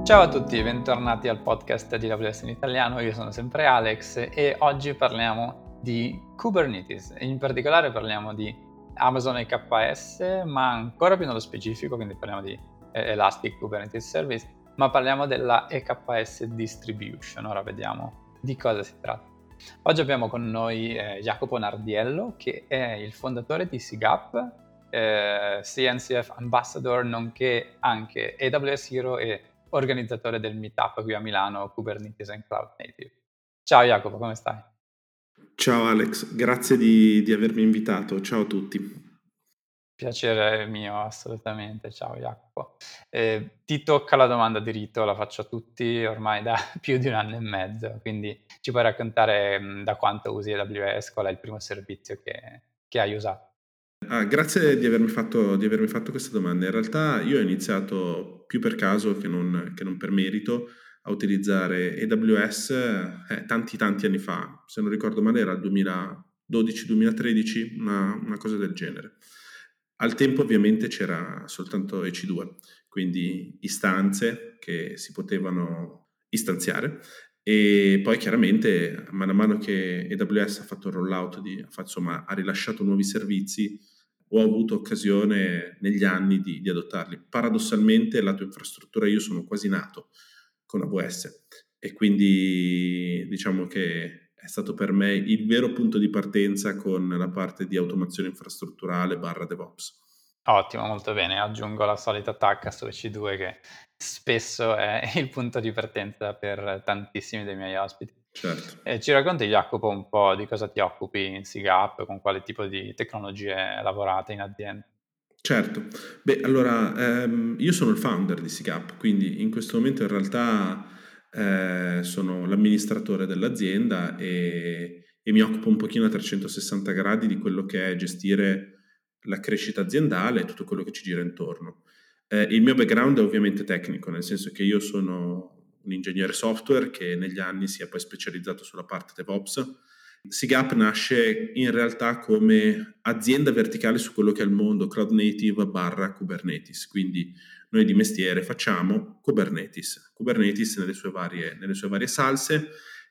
Ciao a tutti, bentornati al podcast di AWS in italiano, io sono sempre Alex e oggi parliamo di Kubernetes, in particolare parliamo di Amazon EKS, ma ancora più nello specifico, quindi parliamo di Elastic Kubernetes Service, ma parliamo della EKS Distribution. Ora vediamo di cosa si tratta. Oggi abbiamo con noi Jacopo Nardiello, che è il fondatore di SIGAP, CNCF Ambassador, nonché anche AWS Hero e organizzatore del meetup qui a Milano, Kubernetes and Cloud Native. Ciao Jacopo, come stai? Ciao Alex, grazie di avermi invitato. Ciao a tutti. Piacere mio, assolutamente. Ciao Jacopo. Ti tocca la domanda di rito, la faccio a tutti ormai da più di 1 anno e mezzo, quindi ci puoi raccontare da quanto usi AWS, qual è il primo servizio che hai usato? Grazie di avermi fatto questa domanda. In realtà io ho iniziato più per caso che non per merito a utilizzare AWS tanti anni fa. Se non ricordo male era il 2012-2013, una cosa del genere. Al tempo ovviamente c'era soltanto EC2, quindi istanze che si potevano istanziare. E poi chiaramente, man mano che AWS ha fatto il rollout, ha rilasciato nuovi servizi, ho avuto occasione negli anni di adottarli. Paradossalmente, lato infrastruttura, io sono quasi nato con AWS e quindi diciamo che è stato per me il vero punto di partenza con la parte di automazione infrastrutturale barra DevOps. Ottimo, molto bene. Aggiungo la solita tacca su EC2 che spesso è il punto di partenza per tantissimi dei miei ospiti. Certo. Ci racconti, Jacopo, un po' di cosa ti occupi in SIGAP, con quale tipo di tecnologie lavorate in azienda? Certo. Beh, allora, io sono il founder di SIGAP, quindi in questo momento in realtà sono l'amministratore dell'azienda e mi occupo un pochino a 360 gradi di quello che è gestire la crescita aziendale e tutto quello che ci gira intorno. Il mio background è ovviamente tecnico, nel senso che io sono un ingegnere software che negli anni si è poi specializzato sulla parte DevOps. SIGAP nasce in realtà come azienda verticale su quello che è il mondo cloud native barra Kubernetes, quindi noi di mestiere facciamo Kubernetes nelle sue varie salse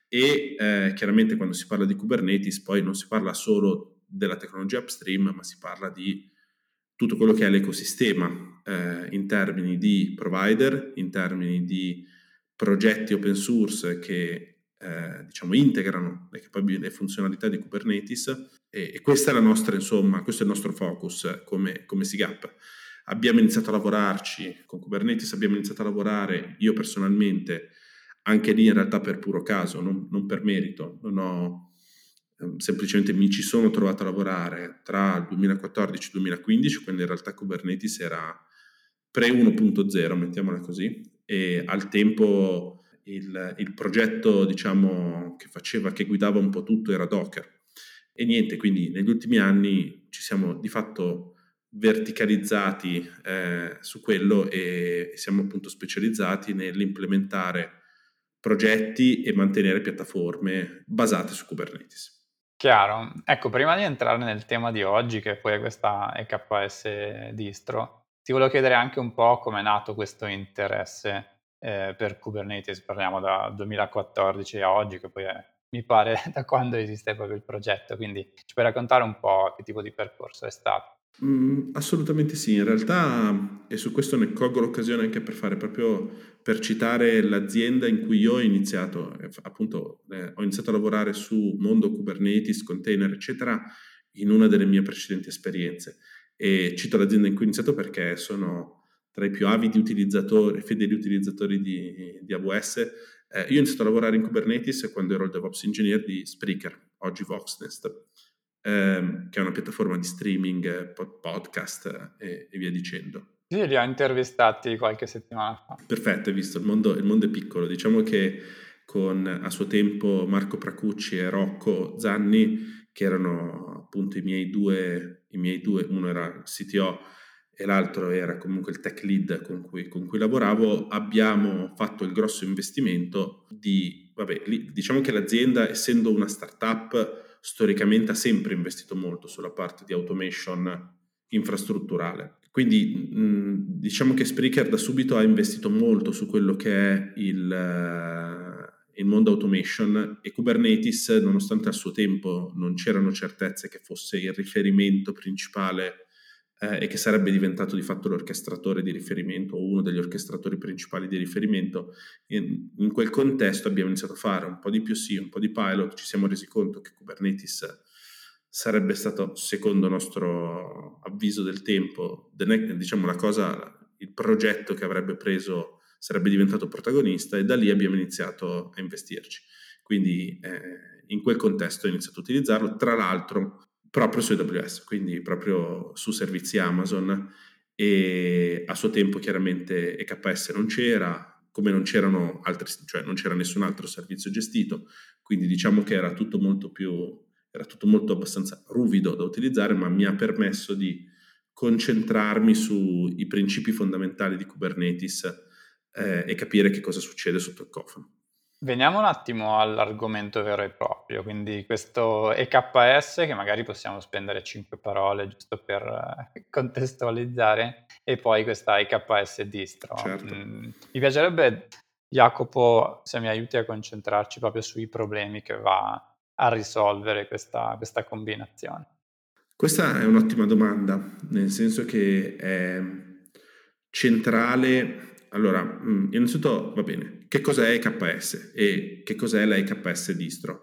e chiaramente quando si parla di Kubernetes poi non si parla solo della tecnologia upstream, ma si parla di tutto quello che è l'ecosistema in termini di provider, in termini di progetti open source che diciamo integrano le funzionalità di Kubernetes e questa è la nostra, insomma, questo è il nostro focus come SIGAP. Abbiamo iniziato a lavorarci con Kubernetes, abbiamo iniziato a lavorare io personalmente, anche lì in realtà per puro caso, non per merito, non ho semplicemente mi ci sono trovato a lavorare tra il 2014 e il 2015, quando in realtà Kubernetes era pre 1.0, mettiamola così, e al tempo il progetto, diciamo, che guidava un po' tutto era Docker. E niente, quindi negli ultimi anni ci siamo di fatto verticalizzati su quello e siamo appunto specializzati nell'implementare progetti e mantenere piattaforme basate su Kubernetes. Chiaro. Ecco, prima di entrare nel tema di oggi, che poi è questa EKS distro, ti volevo chiedere anche un po' come è nato questo interesse per Kubernetes. Parliamo da 2014 a oggi, che poi è, mi pare, da quando esiste proprio il progetto. Quindi ci puoi raccontare un po' che tipo di percorso è stato? Assolutamente sì, in realtà, e su questo ne colgo l'occasione anche per fare proprio per citare l'azienda in cui io ho iniziato, appunto, ho iniziato a lavorare su mondo Kubernetes, container, eccetera, in una delle mie precedenti esperienze. E cito l'azienda in cui ho iniziato perché sono tra i più avidi utilizzatori, fedeli utilizzatori di AWS. Io ho iniziato a lavorare in Kubernetes quando ero il DevOps Engineer di Spreaker, oggi Voxnest, che è una piattaforma di streaming, podcast e via dicendo. Sì, li ho intervistati qualche settimana fa. Perfetto, hai visto, il mondo è piccolo. Diciamo che con a suo tempo Marco Pracucci e Rocco Zanni, che erano appunto i miei due, uno era il CTO e l'altro era comunque il tech lead con cui lavoravo, abbiamo fatto il grosso investimento diciamo che l'azienda, essendo una startup, storicamente ha sempre investito molto sulla parte di automation infrastrutturale. Quindi diciamo che Spreaker da subito ha investito molto su quello che è il mondo automation, e Kubernetes, nonostante al suo tempo non c'erano certezze che fosse il riferimento principale e che sarebbe diventato di fatto l'orchestratore di riferimento o uno degli orchestratori principali di riferimento, in quel contesto abbiamo iniziato a fare un po' di POC, un po' di pilot, ci siamo resi conto che Kubernetes sarebbe stato, secondo il nostro avviso del tempo, diciamo il progetto che avrebbe preso, sarebbe diventato protagonista, e da lì abbiamo iniziato a investirci. Quindi in quel contesto ho iniziato a utilizzarlo, tra l'altro proprio su AWS, quindi proprio su servizi Amazon, e a suo tempo chiaramente EKS non c'era, come non c'erano altri, cioè non c'era nessun altro servizio gestito, quindi diciamo che era tutto molto abbastanza ruvido da utilizzare, ma mi ha permesso di concentrarmi sui principi fondamentali di Kubernetes e capire che cosa succede sotto il cofano. Veniamo un attimo all'argomento vero e proprio, quindi questo EKS, che magari possiamo spendere 5 parole giusto per contestualizzare, e poi questa EKS distro. Certo. Mi piacerebbe, Jacopo, se mi aiuti a concentrarci proprio sui problemi che va a risolvere questa combinazione. Questa è un'ottima domanda, nel senso che è centrale. Allora, innanzitutto va bene, che cos'è EKS e che cos'è la EKS distro?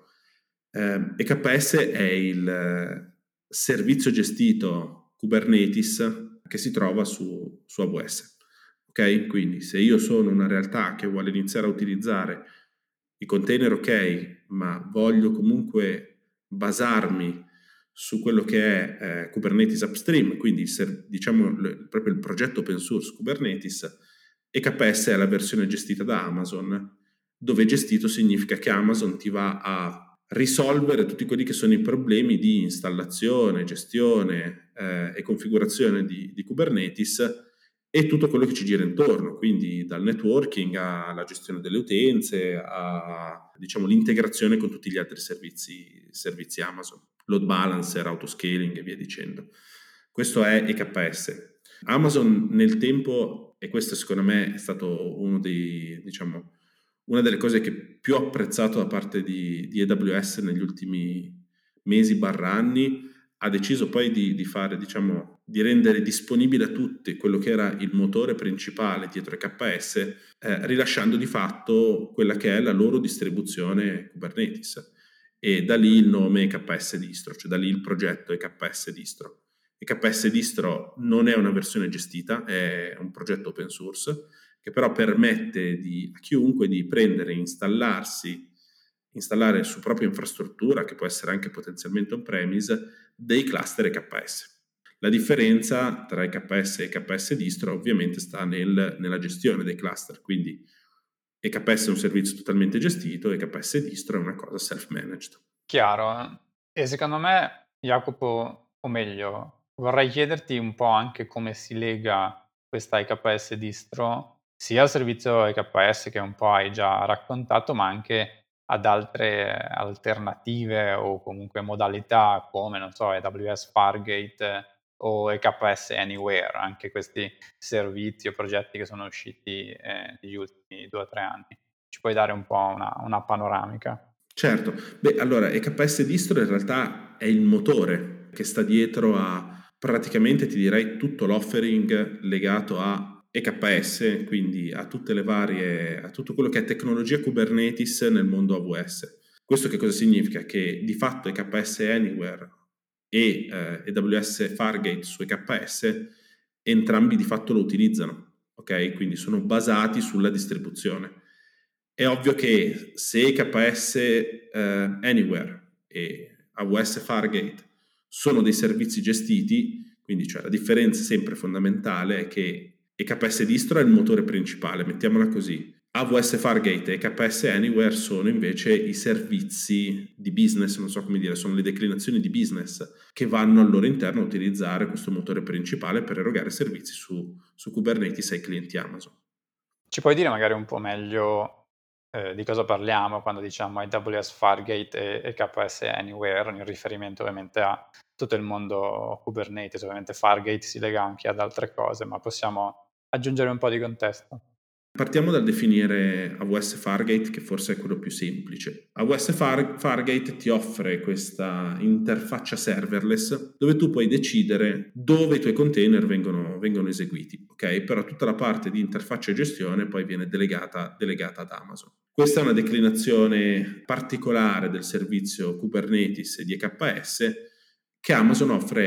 EKS è il servizio gestito Kubernetes che si trova su AWS. Ok? Quindi se io sono una realtà che vuole iniziare a utilizzare i container, ok, ma voglio comunque basarmi su quello che è Kubernetes Upstream, quindi diciamo proprio il progetto open source Kubernetes, EKS è la versione gestita da Amazon, dove gestito significa che Amazon ti va a risolvere tutti quelli che sono i problemi di installazione, gestione e configurazione di Kubernetes e tutto quello che ci gira intorno, quindi dal networking alla gestione delle utenze, a diciamo, l'integrazione con tutti gli altri servizi Amazon, load balancer, autoscaling e via dicendo. Questo è EKS. Amazon nel tempo, e questo secondo me è stato una delle cose che più ho apprezzato da parte di AWS negli ultimi mesi/anni, ha deciso poi di fare, diciamo, di rendere disponibile a tutti quello che era il motore principale dietro EKS, rilasciando di fatto quella che è la loro distribuzione Kubernetes. E da lì il nome EKS Distro, cioè da lì il progetto EKS Distro. EKS Distro non è una versione gestita, è un progetto open source che però permette a chiunque di prendere e installare su propria infrastruttura, che può essere anche potenzialmente on-premise, dei cluster EKS. La differenza tra EKS e EKS distro ovviamente sta nella gestione dei cluster, quindi EKS è un servizio totalmente gestito, EKS distro è una cosa self-managed. Chiaro. E secondo me, Jacopo, o meglio, vorrei chiederti un po' anche come si lega questa EKS distro sia al servizio EKS che un po' hai già raccontato, ma anche ad altre alternative o comunque modalità come, non so, AWS Fargate o EKS Anywhere, anche questi servizi o progetti che sono usciti negli ultimi 2 o 3 anni. Ci puoi dare un po' una panoramica? Certo, beh, allora EKS distro in realtà è il motore che sta dietro a praticamente, ti direi, tutto l'offering legato a EKS, quindi a tutto quello che è tecnologia Kubernetes nel mondo AWS. Questo che cosa significa? Che di fatto EKS Anywhere e AWS Fargate su EKS entrambi di fatto lo utilizzano, ok? Quindi sono basati sulla distribuzione. È ovvio che se EKS Anywhere e AWS Fargate sono dei servizi gestiti, quindi cioè la differenza sempre fondamentale è che EKS distro è il motore principale, mettiamola così. AWS Fargate e EKS Anywhere sono invece i servizi di business, non so come dire, sono le declinazioni di business che vanno al loro interno a utilizzare questo motore principale per erogare servizi su Kubernetes ai clienti Amazon. Ci puoi dire magari un po' meglio di cosa parliamo quando diciamo AWS Fargate e EKS Anywhere, in riferimento ovviamente a tutto il mondo Kubernetes. Ovviamente Fargate si lega anche ad altre cose, ma possiamo aggiungere un po' di contesto. Partiamo dal definire AWS Fargate, che forse è quello più semplice. AWS Fargate ti offre questa interfaccia serverless dove tu puoi decidere dove i tuoi container vengono eseguiti, ok? Però tutta la parte di interfaccia e gestione poi viene delegata ad Amazon. Questa è una declinazione particolare del servizio Kubernetes di EKS che Amazon offre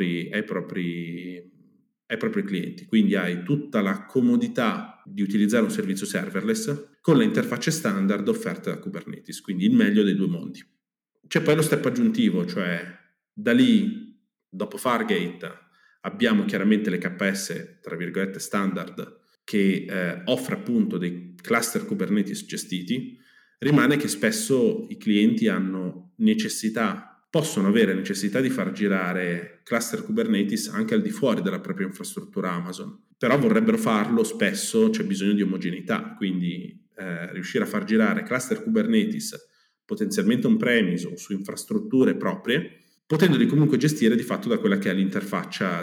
ai propri clienti. Quindi hai tutta la comodità di utilizzare un servizio serverless con le interfacce standard offerte da Kubernetes, quindi il meglio dei due mondi. C'è poi lo step aggiuntivo, cioè da lì, dopo Fargate, abbiamo chiaramente l'EKS, tra virgolette, standard, che offre appunto dei cluster Kubernetes gestiti. Rimane che spesso i clienti possono avere necessità di far girare cluster Kubernetes anche al di fuori della propria infrastruttura Amazon, però vorrebbero farlo, spesso c'è bisogno di omogeneità, quindi riuscire a far girare cluster Kubernetes potenzialmente on-premise o su infrastrutture proprie, potendoli comunque gestire di fatto da quella che è l'interfaccia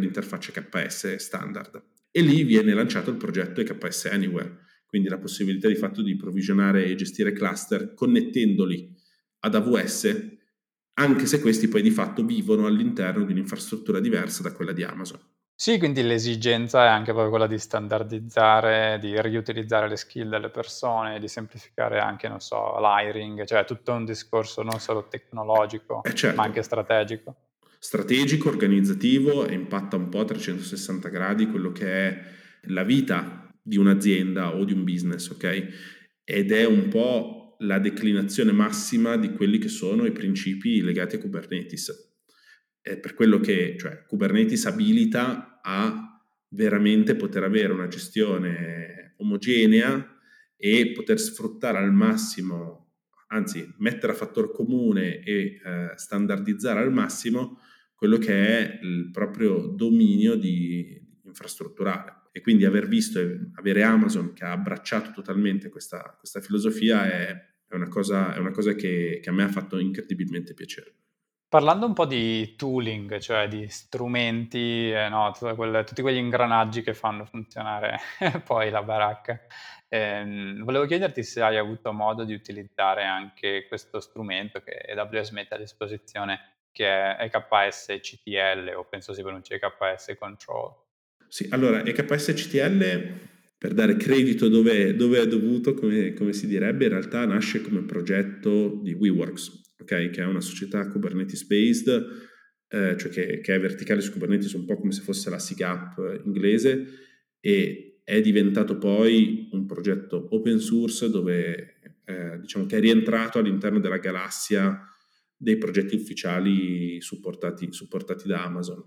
KS standard. E lì viene lanciato il progetto EKS Anywhere, quindi la possibilità di fatto di provvigionare e gestire cluster connettendoli ad AWS, anche se questi poi di fatto vivono all'interno di un'infrastruttura diversa da quella di Amazon. Sì, quindi l'esigenza è anche proprio quella di standardizzare, di riutilizzare le skill delle persone, di semplificare anche, non so, l'hiring, cioè tutto un discorso non solo tecnologico, ma anche Certo, strategico. strategico, organizzativo e impatta un po' a 360 gradi quello che è la vita di un'azienda o di un business, ok? Ed è un po' la declinazione massima di quelli che sono i principi legati a Kubernetes. È per quello che, cioè, Kubernetes abilita a veramente poter avere una gestione omogenea e poter sfruttare al massimo, anzi mettere a fattor comune e standardizzare al massimo quello che è il proprio dominio infrastrutturale. E quindi aver visto e avere Amazon che ha abbracciato totalmente questa filosofia è una cosa che a me ha fatto incredibilmente piacere. Parlando un po' di tooling, cioè di strumenti, no, tutti quegli ingranaggi che fanno funzionare poi la baracca, volevo chiederti se hai avuto modo di utilizzare anche questo strumento che AWS mette a disposizione, che è EKS CTL, o penso si pronunci EKS Control. Sì, allora EKS CTL, per dare credito dove è dovuto, come si direbbe, in realtà nasce come progetto di WeWorks, ok? Che è una società Kubernetes based, cioè che è verticale su Kubernetes, un po' come se fosse la SIGAP inglese, e è diventato poi un progetto open source dove diciamo che è rientrato all'interno della galassia dei progetti ufficiali supportati da Amazon.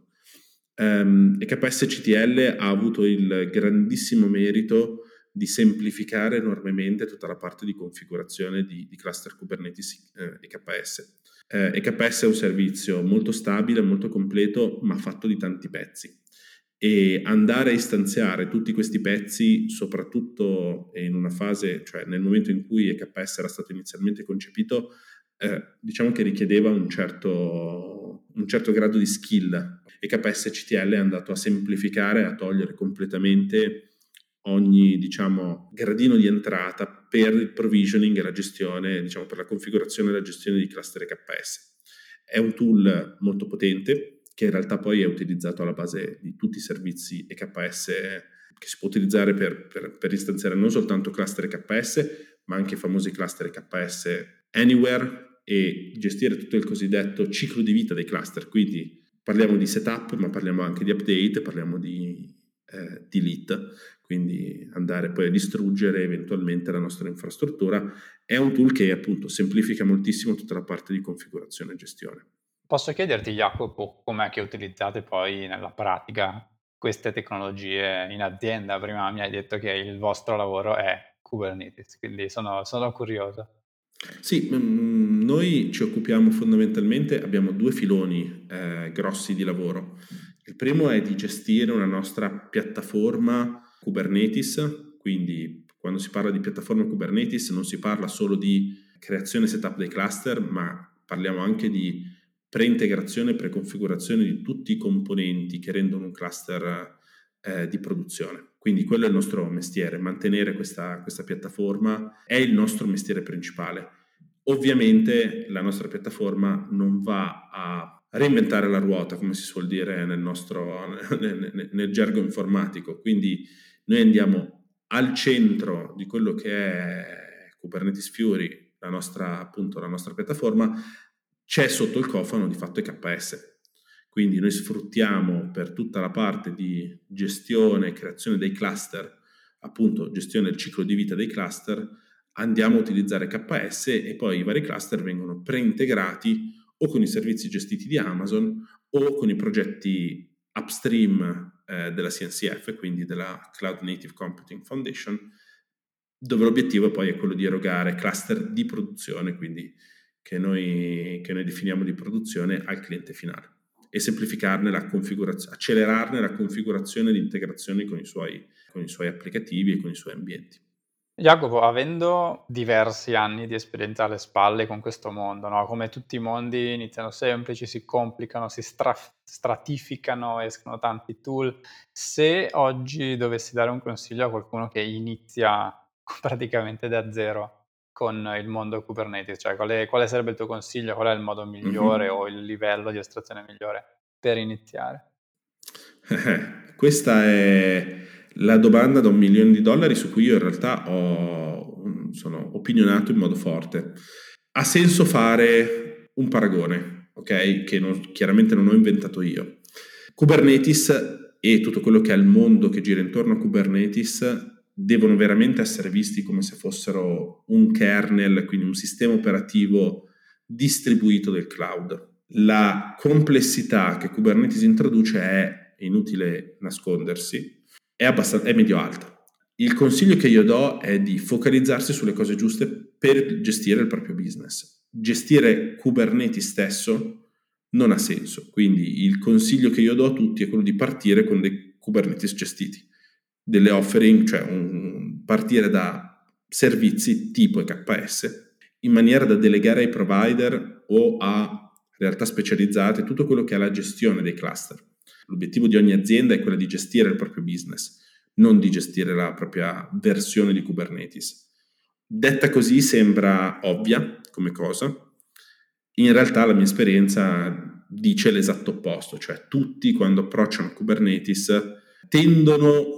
EKS CTL ha avuto il grandissimo merito di semplificare enormemente tutta la parte di configurazione di cluster Kubernetes EKS. EKS è un servizio molto stabile, molto completo, ma fatto di tanti pezzi. E andare a istanziare tutti questi pezzi, soprattutto in una fase, cioè nel momento in cui EKS era stato inizialmente concepito, diciamo che richiedeva un certo grado di skill. EKS CTL è andato a semplificare, a togliere completamente ogni, diciamo, gradino di entrata per il provisioning e la gestione, diciamo, per la configurazione e la gestione di cluster EKS. È un tool molto potente che in realtà poi è utilizzato alla base di tutti i servizi EKS che si può utilizzare per istanziare non soltanto cluster EKS, ma anche i famosi cluster EKS Anywhere e gestire tutto il cosiddetto ciclo di vita dei cluster. Quindi parliamo di setup, ma parliamo anche di update, parliamo di delete, quindi andare poi a distruggere eventualmente la nostra infrastruttura. È un tool che appunto semplifica moltissimo tutta la parte di configurazione e gestione. Posso chiederti, Jacopo, com'è che utilizzate poi nella pratica queste tecnologie in azienda? Prima mi hai detto che il vostro lavoro è Kubernetes, quindi sono curioso. Sì, noi ci occupiamo fondamentalmente, abbiamo due filoni grossi di lavoro. Il primo è di gestire una nostra piattaforma Kubernetes, quindi quando si parla di piattaforma Kubernetes non si parla solo di creazione e setup dei cluster, ma parliamo anche di pre-integrazione e preconfigurazione di tutti i componenti che rendono un cluster di produzione. Quindi quello è il nostro mestiere, mantenere questa piattaforma è il nostro mestiere principale. Ovviamente la nostra piattaforma non va a reinventare la ruota, come si suol dire nel gergo informatico, quindi noi andiamo al centro di quello che è Kubernetes Fury, appunto, la nostra piattaforma, c'è sotto il cofano di fatto EKS. Quindi noi sfruttiamo per tutta la parte di gestione e creazione dei cluster, appunto gestione del ciclo di vita dei cluster, andiamo a utilizzare KS e poi i vari cluster vengono preintegrati o con i servizi gestiti di Amazon o con i progetti upstream della CNCF, quindi della Cloud Native Computing Foundation, dove l'obiettivo poi è quello di erogare cluster di produzione, quindi che noi definiamo di produzione al cliente finale e semplificarne la configurazione, accelerarne la configurazione e l'integrazione con i suoi applicativi e con i suoi ambienti. Jacopo, avendo diversi anni di esperienza alle spalle con questo mondo, no? Come tutti i mondi iniziano sempre, ci si complicano, si stratificano, escono tanti tool. Se oggi dovessi dare un consiglio a qualcuno che inizia praticamente da zero con il mondo Kubernetes, cioè quale sarebbe il tuo consiglio? Qual è il modo migliore o il livello di astrazione migliore per iniziare? Questa è la domanda da $1.000.000 su cui io in realtà sono opinionato in modo forte. Ha senso fare un paragone, ok? Che chiaramente non ho inventato io. Kubernetes e tutto quello che è il mondo che gira intorno a Kubernetes devono veramente essere visti come se fossero un kernel, quindi un sistema operativo distribuito del cloud. La complessità che Kubernetes introduce è inutile nascondersi, è medio-alta. Il consiglio che io do è di focalizzarsi sulle cose giuste per gestire il proprio business. Gestire Kubernetes stesso non ha senso, quindi il consiglio che io do a tutti è quello di partire con dei Kubernetes gestiti, delle offering, cioè partire da servizi tipo EKS, in maniera da delegare ai provider o a realtà specializzate tutto quello che è la gestione dei cluster. L'obiettivo di ogni azienda è quello di gestire il proprio business, non di gestire la propria versione di Kubernetes. Detta così sembra ovvia come cosa, in realtà la mia esperienza dice l'esatto opposto, cioè tutti quando approcciano Kubernetes tendono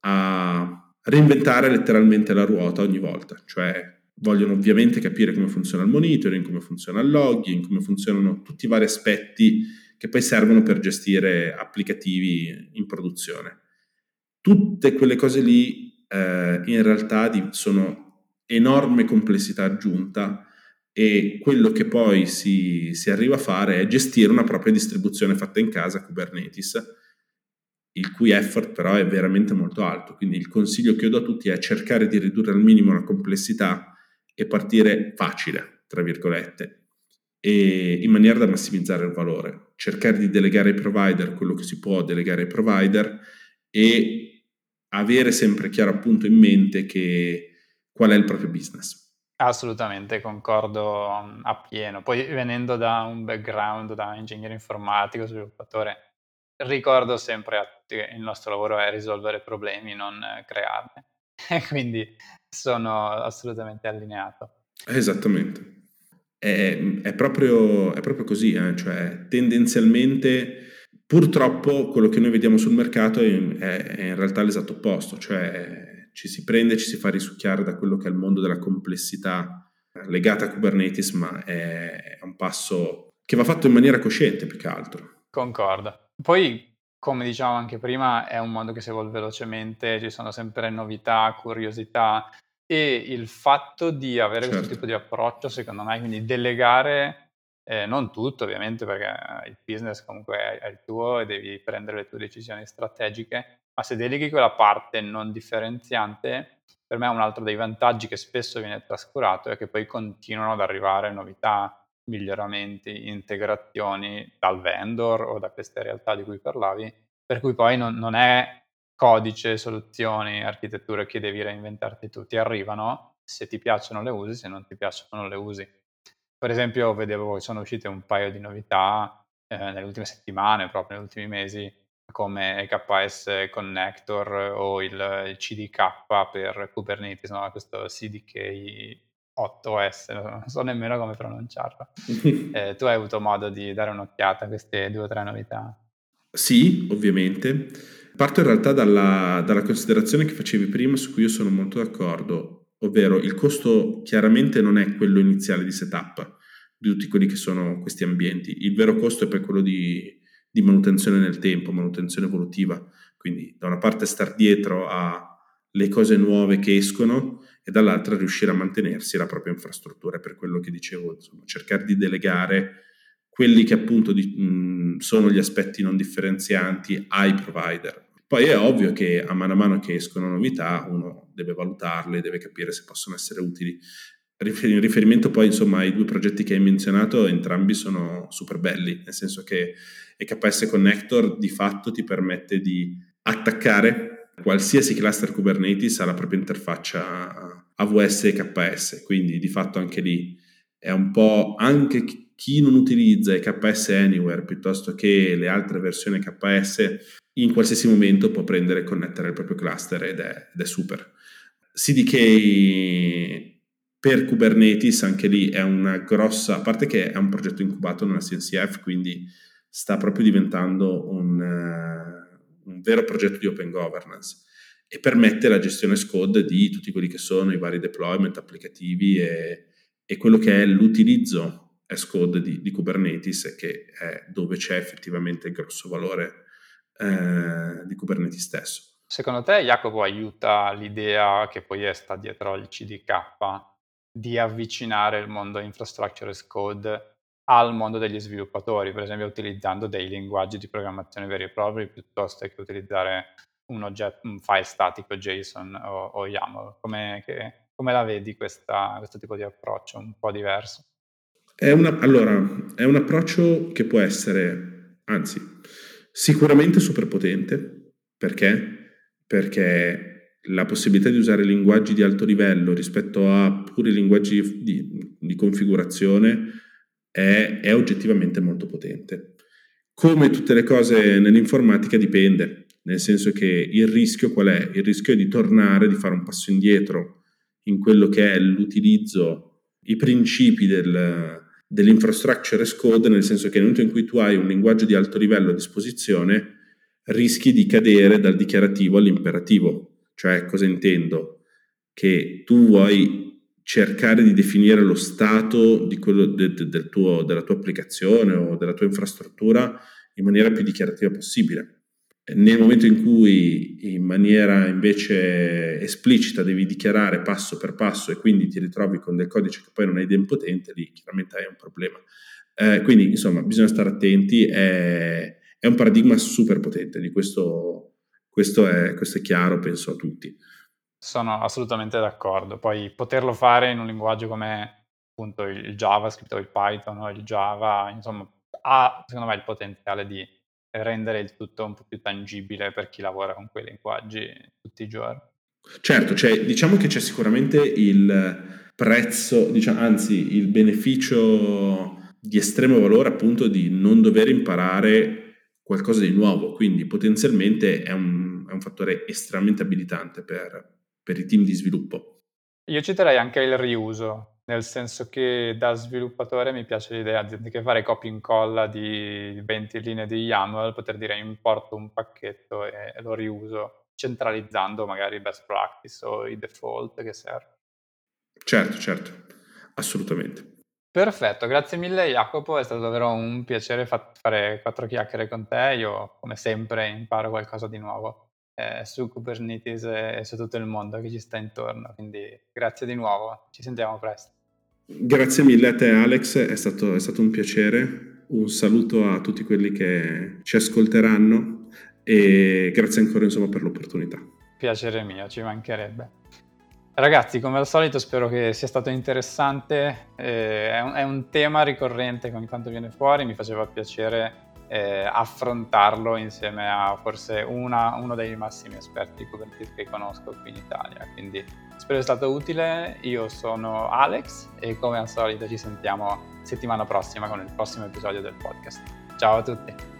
a reinventare letteralmente la ruota ogni volta, cioè vogliono ovviamente capire come funziona il monitoring, come funziona il logging, come funzionano tutti i vari aspetti che poi servono per gestire applicativi in produzione. Tutte quelle cose lì in realtà sono enorme complessità aggiunta e quello che poi si arriva a fare è gestire una propria distribuzione fatta in casa Kubernetes, il cui effort però è veramente molto alto. Quindi il consiglio che io do a tutti è cercare di ridurre al minimo la complessità e partire facile, tra virgolette, e in maniera da massimizzare il valore. Cercare di delegare ai provider quello che si può delegare ai provider e avere sempre chiaro appunto in mente qual è il proprio business. Assolutamente, concordo appieno. Poi venendo da un background da ingegnere informatico, sviluppatore, ricordo sempre a tutti che il nostro lavoro è risolvere problemi, non crearne. E quindi sono assolutamente allineato. Esattamente. È proprio così, cioè tendenzialmente purtroppo quello che noi vediamo sul mercato è in realtà l'esatto opposto, cioè ci si prende, ci si fa risucchiare da quello che è il mondo della complessità legata a Kubernetes, ma è un passo che va fatto in maniera cosciente più che altro. Concordo. Poi, come dicevamo anche prima, è un mondo che si evolve velocemente, ci sono sempre novità, curiosità e il fatto di avere questo Certo. tipo di approccio, secondo me, quindi delegare, non tutto ovviamente perché il business comunque è il tuo e devi prendere le tue decisioni strategiche, ma se deleghi quella parte non differenziante, per me un altro dei vantaggi che spesso viene trascurato è che poi continuano ad arrivare novità, miglioramenti, integrazioni dal vendor o da queste realtà di cui parlavi, per cui poi non è codice, soluzioni, architetture che devi reinventarti tu. Ti arrivano, se ti piacciono le usi, se non ti piacciono non le usi. Per esempio vedevo che sono uscite un paio di novità nelle ultime settimane, proprio negli ultimi mesi, come EKS Connector o il CDK per Kubernetes, no? Questo CDK 8S, non so nemmeno come pronunciarlo. Tu hai avuto modo di dare un'occhiata a queste 2 o 3 novità? Sì, ovviamente. Parto in realtà dalla considerazione che facevi prima, su cui io sono molto d'accordo, ovvero il costo chiaramente non è quello iniziale di setup di tutti quelli che sono questi ambienti. Il vero costo è poi quello di manutenzione nel tempo, manutenzione evolutiva. Quindi da una parte star dietro alle cose nuove che escono e dall'altra riuscire a mantenersi la propria infrastruttura. Per quello che dicevo, insomma, cercare di delegare quelli che appunto sono gli aspetti non differenzianti ai provider. Poi è ovvio che a mano che escono novità uno deve valutarle, deve capire se possono essere utili. In riferimento poi insomma ai 2 progetti che hai menzionato, entrambi sono super belli, nel senso che EKS Connector di fatto ti permette di attaccare qualsiasi cluster Kubernetes alla propria interfaccia AWS EKS, quindi di fatto anche lì è un po' anche chi non utilizza EKS Anywhere piuttosto che le altre versioni EKS in qualsiasi momento può prendere e connettere il proprio cluster ed è super. CDK per Kubernetes anche lì è una grossa, a parte che è un progetto incubato nella CNCF, quindi sta proprio diventando un vero progetto di open governance e permette la gestione as code di tutti quelli che sono i vari deployment applicativi e quello che è l'utilizzo as code di Kubernetes, che è dove c'è effettivamente il grosso valore di Kubernetes stesso. Secondo te, Jacopo, aiuta l'idea che poi sta dietro al CDK di avvicinare il mondo infrastructure as code al mondo degli sviluppatori, per esempio utilizzando dei linguaggi di programmazione veri e propri piuttosto che utilizzare un file statico JSON o YAML? Come la vedi questo tipo di approccio un po' diverso? Allora, è un approccio che può essere, anzi, sicuramente super potente. Perché? Perché la possibilità di usare linguaggi di alto livello rispetto a puri linguaggi di configurazione è oggettivamente molto potente. Come tutte le cose nell'informatica dipende, nel senso che il rischio qual è? Il rischio è di tornare, di fare un passo indietro in quello che è l'utilizzo, i principi dell'infrastructure as code, nel senso che nel momento in cui tu hai un linguaggio di alto livello a disposizione, rischi di cadere dal dichiarativo all'imperativo. Cioè, cosa intendo? Che tu vuoi cercare di definire lo stato di quello della tua applicazione o della tua infrastruttura in maniera più dichiarativa possibile. Nel momento in cui in maniera invece esplicita devi dichiarare passo per passo e quindi ti ritrovi con del codice che poi non è idempotente, lì chiaramente hai un problema. Quindi insomma bisogna stare attenti, è un paradigma super potente, di questo è chiaro, penso a tutti. Sono assolutamente d'accordo. Poi poterlo fare in un linguaggio come appunto il JavaScript o il Python o il Java, insomma, ha secondo me il potenziale di rendere il tutto un po' più tangibile per chi lavora con quei linguaggi tutti i giorni. Certo, diciamo che c'è sicuramente il prezzo, anzi il beneficio di estremo valore appunto di non dover imparare qualcosa di nuovo, quindi potenzialmente è un fattore estremamente abilitante per i team di sviluppo. Io citerei anche il riuso, nel senso che da sviluppatore mi piace l'idea, anziché fare copia e incolla di 20 linee di YAML, poter dire importo un pacchetto e lo riuso, centralizzando magari best practice o i default che serve. Certo, assolutamente. Perfetto, grazie mille Jacopo, è stato davvero un piacere fare 4 chiacchiere con te. Io, come sempre, imparo qualcosa di nuovo su Kubernetes e su tutto il mondo che ci sta intorno, quindi grazie di nuovo, ci sentiamo presto. Grazie mille a te Alex, è stato un piacere, un saluto a tutti quelli che ci ascolteranno e grazie ancora insomma per l'opportunità. Piacere mio, ci mancherebbe. Ragazzi, come al solito spero che sia stato interessante, è un tema ricorrente che ogni tanto viene fuori, mi faceva piacere affrontarlo insieme a forse uno dei massimi esperti di Kubernetes che conosco qui in Italia. Quindi spero sia stato utile. Io sono Alex e come al solito ci sentiamo settimana prossima con il prossimo episodio del podcast. Ciao a tutti!